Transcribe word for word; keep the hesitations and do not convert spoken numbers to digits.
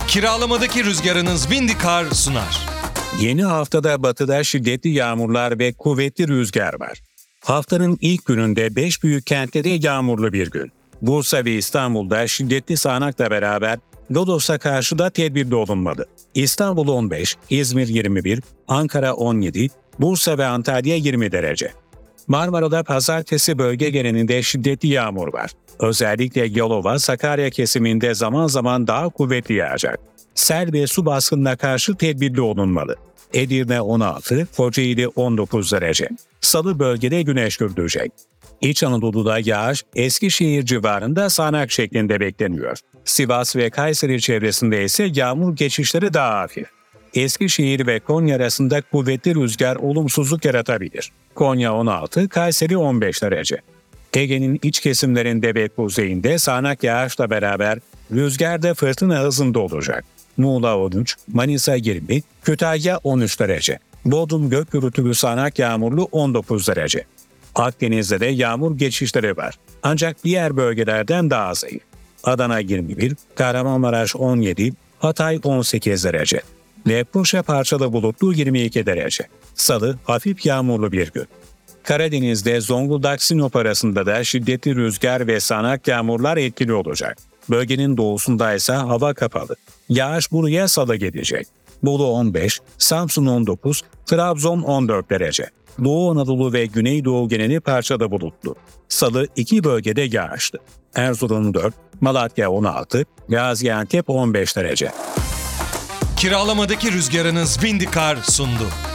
Kiralamadaki rüzgarınız Windykar sunar. Yeni haftada batıda şiddetli yağmurlar ve kuvvetli rüzgar var. Haftanın ilk gününde beş büyük kentte de yağmurlu bir gün. Bursa ve İstanbul'da şiddetli sağanakla beraber Lodos'a karşı da tedbirli olunmalı. İstanbul on beş, İzmir yirmi bir, Ankara on yedi, Bursa ve Antalya yirmi derece. Marmara'da pazartesi bölge genelinde şiddetli yağmur var. Özellikle Yalova, Sakarya kesiminde zaman zaman daha kuvvetli yağacak. Sel ve su baskınına karşı tedbirli olunmalı. Edirne on altı, Kocaeli on dokuz derece. Salı bölgede güneş görülecek. İç Anadolu'da yağış Eskişehir civarında sağanak şeklinde bekleniyor. Sivas ve Kayseri çevresinde ise yağmur geçişleri daha hafif. Eskişehir ve Konya arasında kuvvetli rüzgar olumsuzluk yaratabilir. Konya on altı, Kayseri on beş derece. Ege'nin iç kesimlerinde ve kuzeyinde sağanak yağışla beraber rüzgar da fırtına hızında olacak. Muğla on üç, Manisa yirmi, Kütahya on üç derece. Bodrum gök gürültülü sağanak yağmurlu on dokuz derece. Akdeniz'de de yağmur geçişleri var. Ancak diğer bölgelerden daha zayıf. Adana yirmi bir, Kahramanmaraş on yedi, Hatay on sekiz derece. Lefkoşa parçalı bulutlu yirmi iki derece. Salı hafif yağmurlu bir gün. Karadeniz'de Zonguldak-Sinop arasında da şiddetli rüzgar ve sağanak yağmurlar etkili olacak. Bölgenin doğusunda ise hava kapalı. Yağış buraya salı gelecek. Bolu on beş, Samsun on dokuz, Trabzon on dört derece. Doğu Anadolu ve Güneydoğu geneli parçada bulutlu. Salı iki bölgede yağışlı. Erzurum dört, Malatya on altı, Gaziantep on beş derece. Kiralamadaki rüzgarınız Windykar sundu.